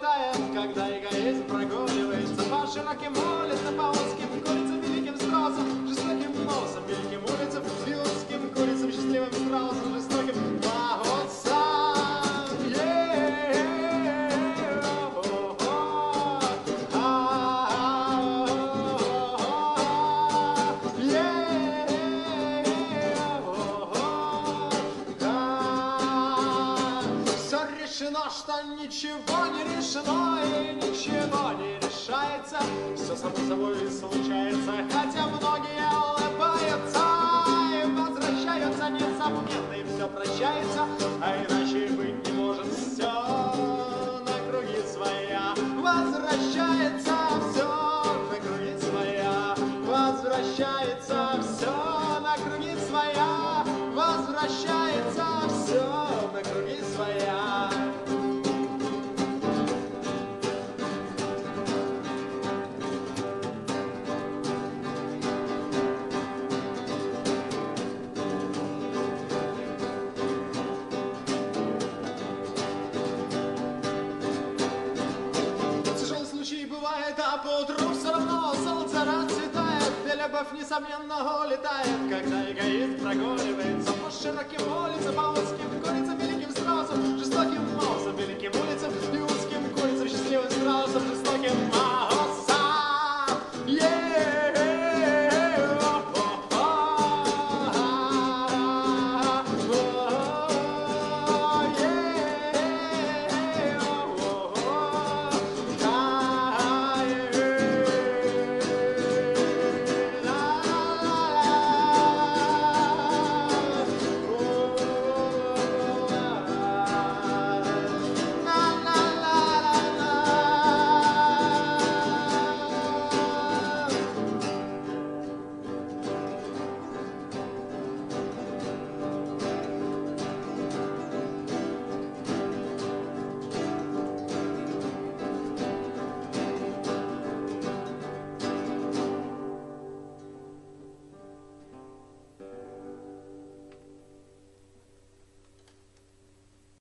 улетает, когда эгоизм прогуливается по широким улицам, по узким курицам, великим страусам, жестоким носом, великим улицам, и узким курицам, счастливым страусом, жестоким погодцам. Решено, что ничего не решено и ничего не решается. Все само собой случается, хотя многие улыбаются и возвращаются незаметно, и все прощается, а иначе быть не может. Все на круги своя возвращается, все на круги своя возвращается, все на круги своя возвращается, все на круги своя. Бывает, а поутру все равно солнце расцветает, и любовь, несомненно, улетает, когда эгоист прогуливается по широким улицам, по узким курицам, великим страусам, жестоким носом, великим улицам и узким курицам, счастливым страусам, жестоким